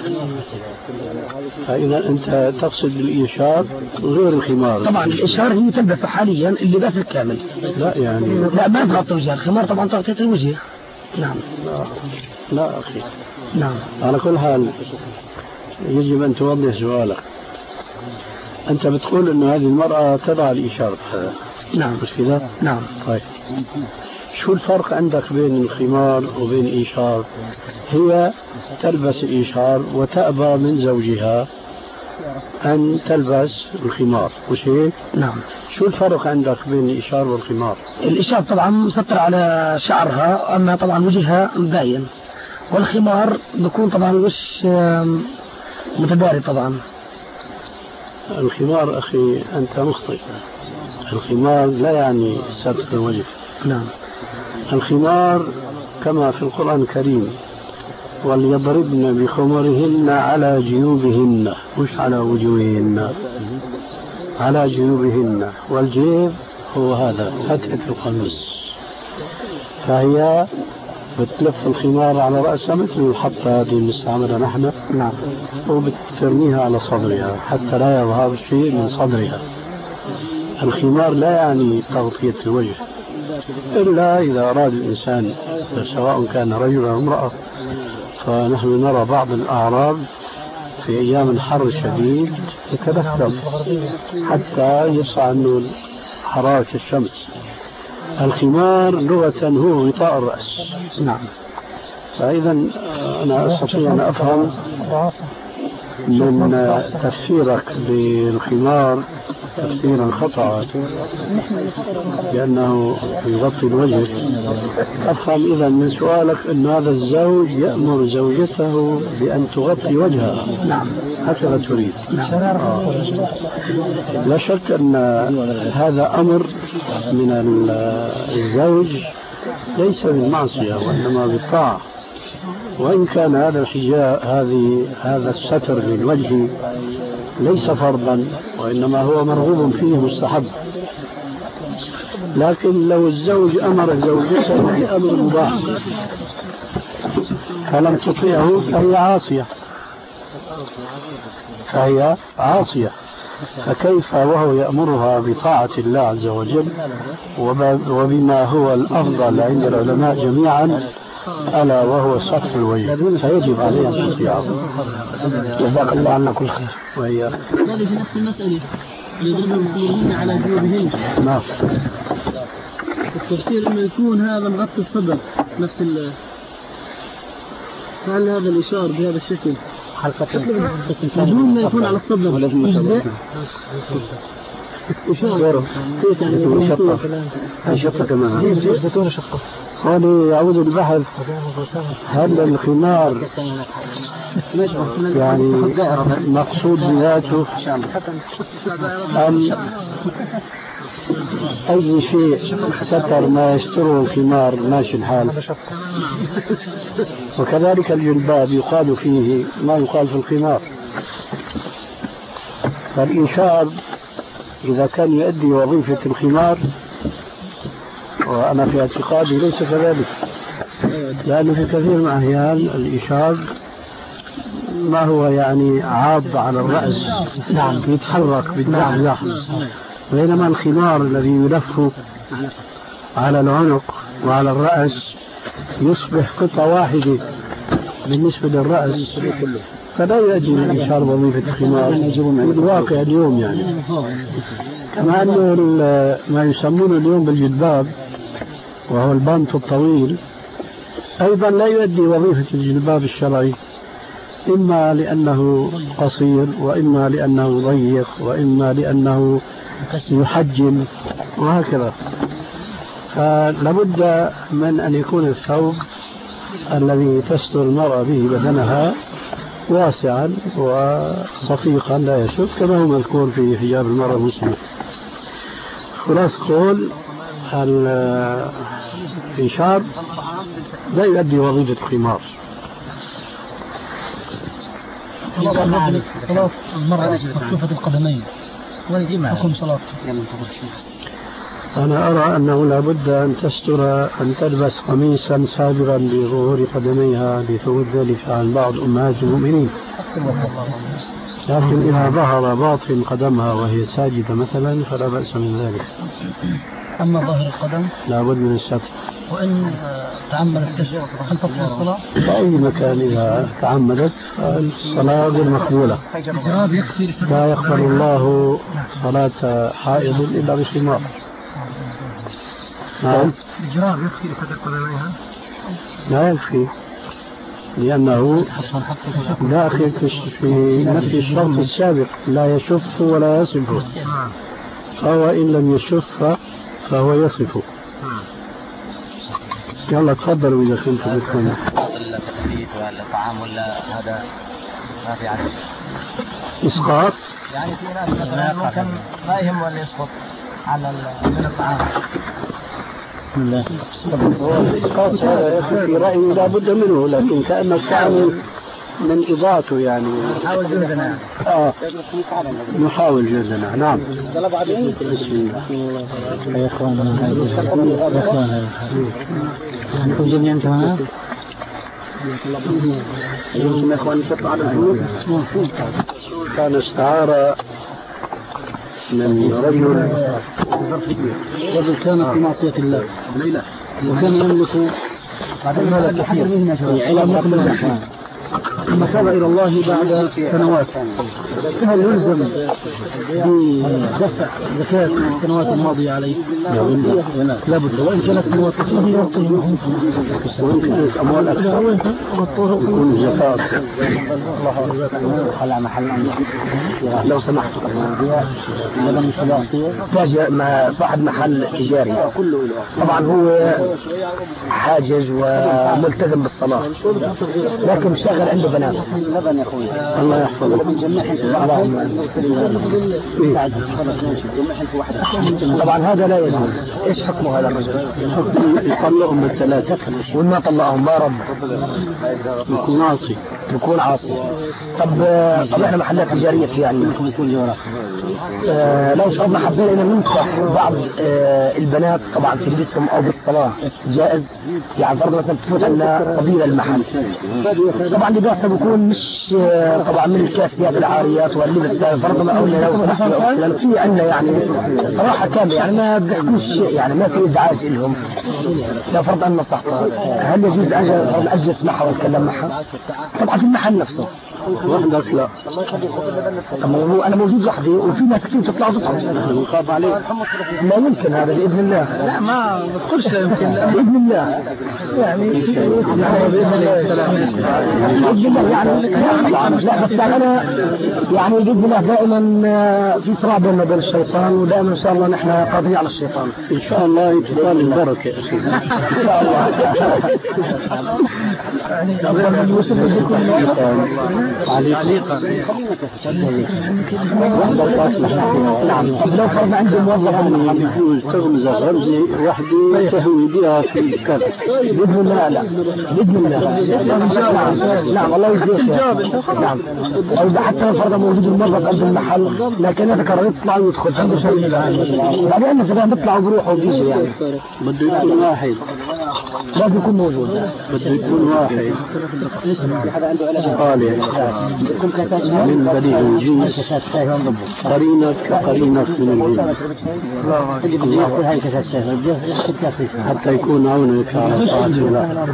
فإذا أنت تقصد الإيشار غير الخمار. طبعا الإشار هي تلبس حاليا اللباس الكامل. لا يعني لا ما تغطي وجهها، الخمار طبعا تغطية الوجه. نعم. لا أخي. نعم. على كل حال يجب أن توضح سؤالك. أنت بتقول إنه هذه المرأة تضع الإشارة. نعم. مش كذا؟ نعم. طيب شو الفرق عندك بين الخمار وبين الإيشار؟ هي تلبس الإيشار وتأبى من زوجها أن تلبس الخمار، مش هيك؟ نعم. شو الفرق عندك بين الإيشار والخمار؟ الإشار طبعا مسطر على شعرها، أما طبعا وجهها مبين، والخمار بيكون طبعا وش متداري. طبعا الخمار أخي أنت مخطئ. الخمار لا يعني ستر الوجه. نعم. الخمار كما في القرآن الكريم وليضربن بخمرهن على جيوبهن، مش على وجوههن، على جيوبهن، والجيب هو هذا فتحة القميص. فهي بتلف الخمار على رأسها مثل الحطة هذه المستعملة نحن. نعم. وبترميها على صدرها حتى لا يظهر شيء من صدرها. الخمار لا يعني تغطية الوجه إلا إذا أراد الإنسان، سواء كان رجل أو امرأة. فنحن نرى بعض الأعراب في أيام الحر الشديد يتبثم حتى يصعد عنه حرارة الشمس. الخمار لغة هو غطاء الرأس. نعم. فإذا أنا أستطيع أن أفهم من تفسيرك للخمار تفسيرا خطأ لأنه يغطي الوجه. أفهم إذا من سؤالك أن هذا الزوج يأمر زوجته بأن تغطي وجهها. نعم. هكذا تريد. نعم. لا شك أن هذا أمر من الزوج ليس بالمعصية وإنما بالطاعة. وإن كان هذا الحجاب هذا الستر للوجه ليس فرضا وإنما هو مرغوب فيه مستحب، لكن لو الزوج أمر زوجته بأمر مباح فلم تطيعه فهي عاصية، فكيف وهو يأمرها بطاعة الله عز وجل وبما هو الأفضل عند العلماء جميعا ألا وهو ستر الوجه، فيجب عليه أن تطيعه. جزاك الله عنا كل خير. وهي هذه في نفس المسألة يضرب المسلمين على جيوبهن. نعم. التفسير انه يكون هذا مغطي الصدر نفس هل هذا الإشار بهذا الشكل بدون ما يكون على الصدر شفة كمان هذا يعود البحث. هل الخمار يعني مقصود بذاته أم أي شيء ستر ما يستره الخمار ماشي الحال؟ وكذلك الجلباب يقال فيه ما يقال في الخمار. فالإنشار إذا كان يؤدي وظيفة الخمار وأنا في اعتقادي ليس كذلك، لأنه في كثير من الأحيان الإشار ما هو يعني عاض على الرأس، نعم يتحرك بالزحزح، بينما الخمار الذي يلف على العنق وعلى الرأس يصبح قطعة واحدة بالنسبة للرأس، فلا يؤدي الإشار وظيفة الخمار في الواقع اليوم يعني. كما أنه ما يسمونه اليوم بالجلباب وهو البنط الطويل أيضا لا يؤدي وظيفة الجلباب الشرعي، إما لأنه قصير وإما لأنه ضيق وإما لأنه يحجم وهكذا. فلابد من أن يكون الثوب الذي تستر المرأة به بدنها واسعا وصفيقا لا يشف كما هو مذكور في حجاب المرأة المسلمة. خلاص قول الإشار لا يؤدي وظيفة الخمار. خلاص المرأة مكشوفة القدمين حكم صلاة. أنا أرى أنه لابد أن تستر أن تلبس قميصا سابغا بظهور قدميها لثبوت ذلك عن بعض أمهات المؤمنين، لكن إذا ظهر باطن قدمها وهي ساجدة مثلا فلا بأس من ذلك. أما ظاهر القدم لابد من الستر. وإن تعمدت هل تبطل الصلاة؟ في أي مكان إذا تعمدت الصلاة غير مقبولة. لا يقبل الله صلاة حائض إلا بخمار. نعم. الجراب يكفي لستر قدميها؟ لا يكفي، لأنه داخل في نفس الشرط السابق لا يشف ولا يصف، فهو إن لم يشف فهو يصف. يلا تفضلوا إذا كنتم بكم. التثبيت والطعام ولا هذا ما في عليه إسقاط؟ يعني في ناس مثلا ممكن ما يهمه أن يسقط على من الطعام. الإسقاط هذا في رأيي لا بد منه، لكن كأن الطعام من إضاعته يعني. نحاول جهدنا. نحاول جهدنا. نعم. يا إخواننا نحن جميعا هنا. كان استعار من رجل كان في معصية الله وكان يملك المال كثير على مقبل ثم تاب إلى الله بعد سنوات، فهل يلزم بدفع زكاة السنوات الماضية عليه؟ لا بد، وإن كانت سنوات وإن كانت أموال أكثر يكون زكاة. على محل لو سمحت صاحب محل تجاري طبعا هو حاجز وملتزم بالصلاة، لكن شغل عنده وبنات. لبن يا اخوي الله يحفظك. طبعا هذا لا يجوز. ايش حكمه هذا الرجل؟ يطلقهم بالثلاثة وما طلقهم ما رد يكون عاصي. يكون عاصي. طب احنا محلات تجارية في يعني لو فرضنا حبينا ان ننصح بعض البنات طبعا في لبسهم او بالصلاة جائز؟ يعني فرضنا مثلا تفوت عندنا قبيلة المحل طبعا لباسها بيكون مش طبعا من الكاسيات العاريات واللبس فرضنا او لو سمحنا في عندنا يعني صراحة كاملة يعني ما بيحكوش شيء يعني ما في ازعاج لهم. لو فرض ان نصحتها هل يجوز اجلس معها واتكلم معها؟ طبعا في المحل نفسه وحدك لا. طب انا موجود وحدي وفي ناس كثير تطلع وتدخل يخاف عليك. لا يمكن هذا باذن الله. لا ما تقولش لا يمكن باذن الله يعني باذن الله يعني لا بس انا يعني باذن الله دائما في صراع بيننا وبين الشيطان ودائما ان شاء الله نحن قاضيين على الشيطان ان شاء الله يتطال البركه يا اخي ان شاء الله عليقا. نعم. طب لو فرضنا عندي موظف يجوز تغمز غمزه وحده تهوي بها في الكرب باذن الله. لا باذن الله. نعم الله يجزيك. نعم. او اذا حتى لو فرضنا موجود الموظف عند المحل لكن يتكرر يطلع ويدخل عنده شيء بعدين الناس اذا بيطلعوا بيروحوا وبيجوا يعني بده يكون واحد لازم يكون موجود. بده يكون واحد صالح من بني الجنس قرينك كقرينك من الجنس حتى يكون عونك على طاعة الله.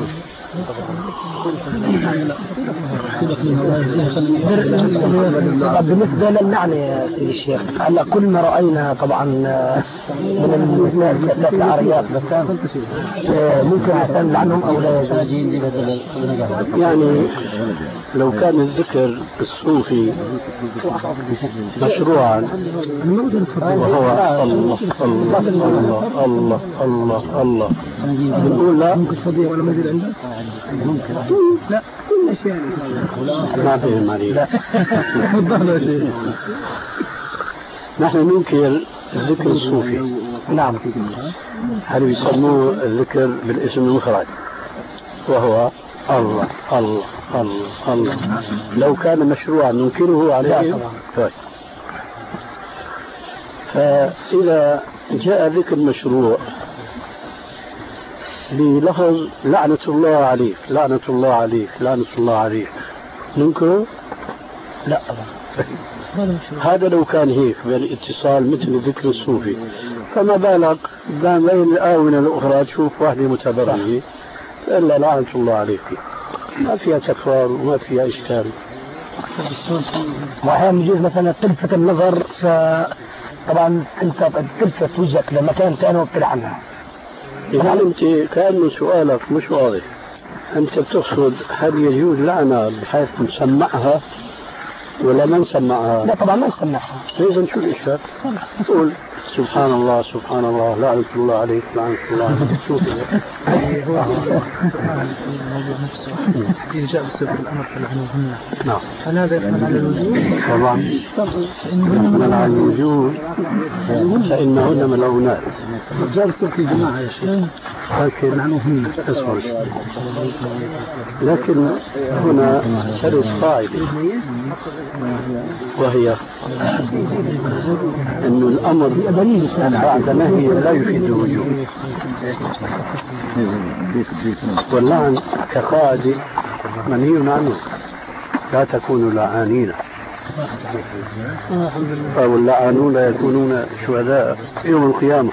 بالنسبة للعنة يا سيدي الشيخ هلا كلنا رأينا طبعا من العاريات بس ممكن عشان لعنهم او لا يجوز. يعني لو كان الذكر الصوفي مشروعا وهو الله الله الله الله الله الله بنقول لا ولا منزل عندك؟ ممكن لا كل شيء ما فهم عليك. لا نحن ننكر الذكر الصوفي. نعم. هل يسموه الذكر بالاسم المخرج وهو الله الله الله الله. لو كان مشروعا ننكره عليه. طيب فإذا جاء ذكر مشروع بلفظ لعنة الله عليك لعنة الله عليك لعنة الله عليك ننكره؟ لا هذا لو كان هيك بالاتصال مثل الذكر الصوفي فما بالك بين الآونة الأخرى تشوف واحدة متبرعة إلا لعنة الله عليك ما فيها تكرار وما فيها إشكال. وأحيانا يجوز مثلا تلفت النظر طبعا أنت تلفت وجهك لمكان ثاني وبتلعن عنها. يعني أنت كأنه سؤالك مش واضح. أنت بتقصد هل يجوز لعنة بحيث نسمعها ولا ما نسمعها؟ لا طبعا ما نسمعها. إذا شو الإشكال؟ تقول سبحان الله سبحان الله لعنة الله عليك لعنة الله عليك. شوف هو الموضوع نفسه حديث جاء بسبب الأمر فلعنوهن. نعم. هل هذا يحمل على الوجود؟ طبعا يحمل على الوجود فإنهن ملعونات. جاء بسبب في جماعة يا شيخ لكن لعنوهن أصبر. لكن هنا ترد قاعدة وهي أن الأمر بعد نهي لا يفيد الوجوب. واللعن كقاعدة منهي عنه لا تكونوا لعانين أو اللعانون يكونون شهداء يوم القيامة.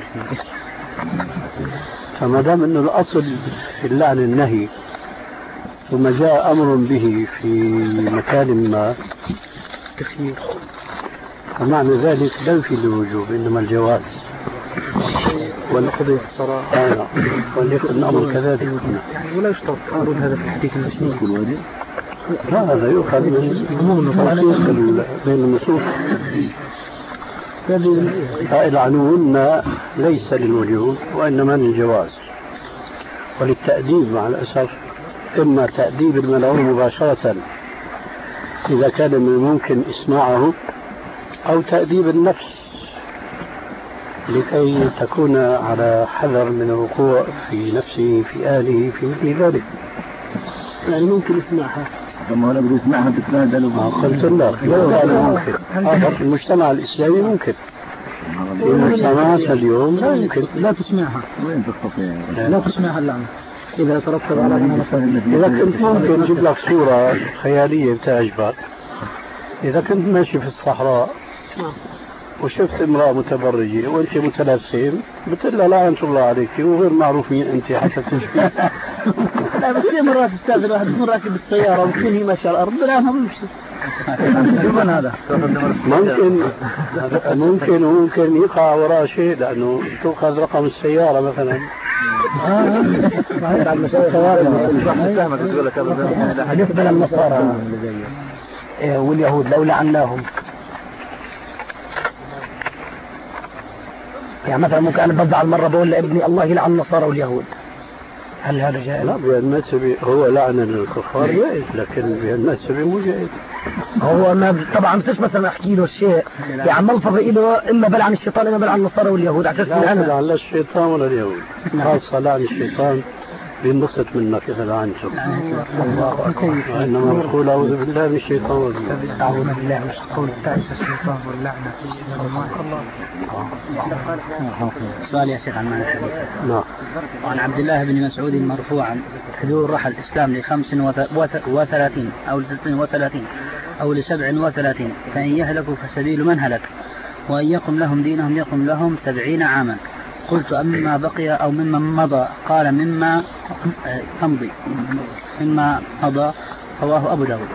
فما دام أنه الأصل في اللعن النهي ثم جاء أمر به في مكان ما فمعنى ذلك لا يفيد الوجوب إنما الجواز والقضية الصراحة وليكن الأمر كذلك. يعني ولا يشترط ورود هذا في الحديث المسلم. لا هذا يؤخذ من عموم التوثيق بين النصوص. العنون ليس للوجوب وإنما للجواز وللتأديب مع الأسف إما تأديب الملعون مباشرة إذا كان من الممكن إسماعه، أو تأديب النفس لكي تكون على حذر من الوقوع في نفسه في أهله في مثل ذلك. يعني ممكن يسمعها. لما أنا بدي أسمعها تتبادل. قلت لك ممكن في المجتمع الإسلامي ممكن، في مجتمعاتنا اليوم لا يمكن. لا تسمعها. وين تستطيع؟ لا تسمعها اللعنة إذا ترتب على إذا كنت ممكن أجيب لك صورة خيالية بتعجبك. إذا كنت ماشي في الصحراء وشفت امرأة متبرجة وأنت متلثم بتقول لها لعنة الله عليك وغير معروف مين أنت حتى تشبه. لا بس في مرات استاذ الواحد يكون راكب بالسيارة وتكون هي ماشية على الأرض بلعنها بيمشي. هذا ممكن يقع وراء شيء لأنه تأخذ رقم السيارة مثلا. بالنسبة للنصارى واليهود لو لعناهم، يعني مثلا ممكن أنا بزعل مرة بقول لابني الله يلعن النصارى واليهود، هل هذا جائز؟ لا بالنسبة هو لعن للكفار جائز، لكن بالنسبة مو جائز. هو ما طبعا مش مثلا احكي له الشيء يعني ملفظ له اما بلعن الشيطان اما بلعن النصارى واليهود على اساس لا لا الشيطان ولا اليهود، خاصة لعن الشيطان بينبسط منك إذا لعنته. وإنما نقول أعوذ بالله من الشيطان والرجيم. أعوذ بالله من قول تعيس الشيطان واللعنة. سؤال يا شيخ عن معنى الحديث. نعم. وعن عبد الله بن مسعود مرفوعا: حدود رحى الإسلام ل35 أو ل36 أو ل37، فإن يهلكوا فسبيل من هلك، وإن يقم لهم دينهم يقم لهم 70 عاما. قلت أما بقي أو مما مضى؟ قال مما تمضي، مما مضى. رواه أبو داود.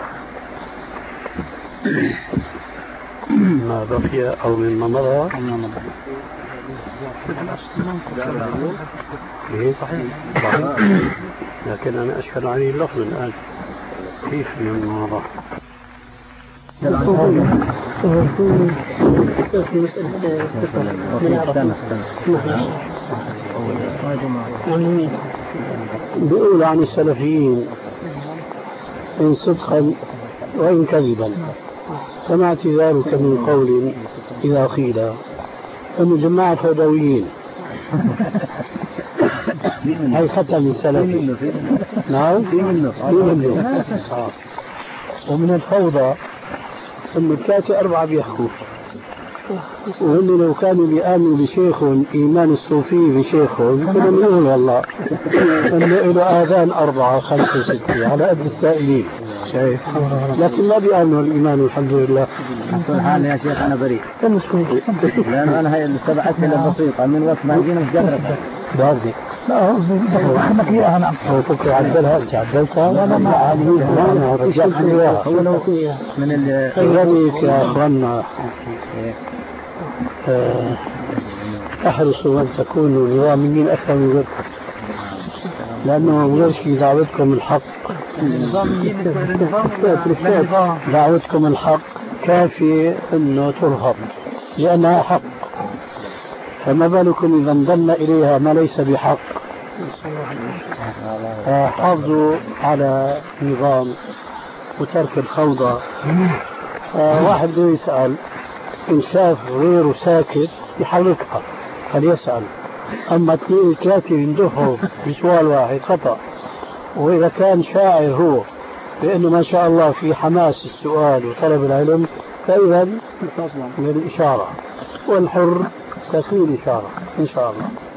ما بقي أو مما مضى. صحيح. لكن أنا أشكل عليه اللفظ الآن، كيف مما مضى؟ بيقول عن السلفيين إن صدقا وإن كذبا، سمعت ذلك من قول إذا قيل أن جماعة فدويين هاي خطأ من سلفي. نعم في منه ومن الفوضى أن الثلاثة 4 بيحكوا، وهم لو كانوا بيآمنوا بشيخ إيمان الصوفي بشيخهم كنا نقول والله أنه له آذان 4 5 6 على قد السائلين، شايف؟ لكن ما بيآمنوا الإيمان الحمد لله. سبحان يا شيخ أنا بريء، لأن أنا هاي السبع أسئلة بسيطة من وقت ما جينا مش قادر باردي. لا هو أحمد إياها. نعم هو فكر عدلها أنت عدلتها. لا ما أنا رجعت إياها. هو لو من الغريب يا أخوانا احرصوا أن تكونوا نظاميين أكثر من غيركم، لأنه غير شيء دعوتكم الحق، دعوتكم الحق كافي أنه ترهب لأنها حق، فما بالكم إذا انضم إليها ما ليس بحق. حافظوا على نظام وترك الخوضة. واحد بده يسأل إن شاف غيره ساكت يحركها فليسأل، أما 2 3 يندفعوا بسؤال واحد خطأ. وإذا كان شاعر هو بأنه ما شاء الله في حماس السؤال وطلب العلم فإذا من الإشارة، والحر تكون إشارة إن شاء الله.